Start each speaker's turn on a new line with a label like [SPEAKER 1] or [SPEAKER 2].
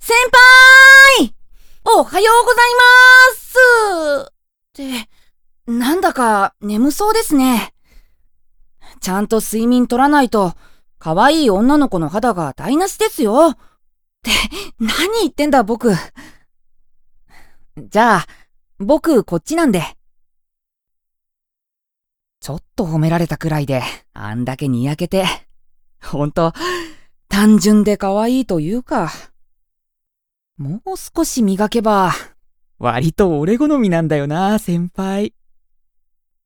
[SPEAKER 1] 先輩！おはようございますって、なんだか眠そうですね。ちゃんと睡眠取らないと、可愛い女の子の肌が台無しですよ。って、何言ってんだ僕。じゃあ、僕こっちなんで。ちょっと褒められたくらいで、あんだけにやけて。ほんと、単純で可愛いというか。もう少し磨けば、割と俺好みなんだよな、先輩。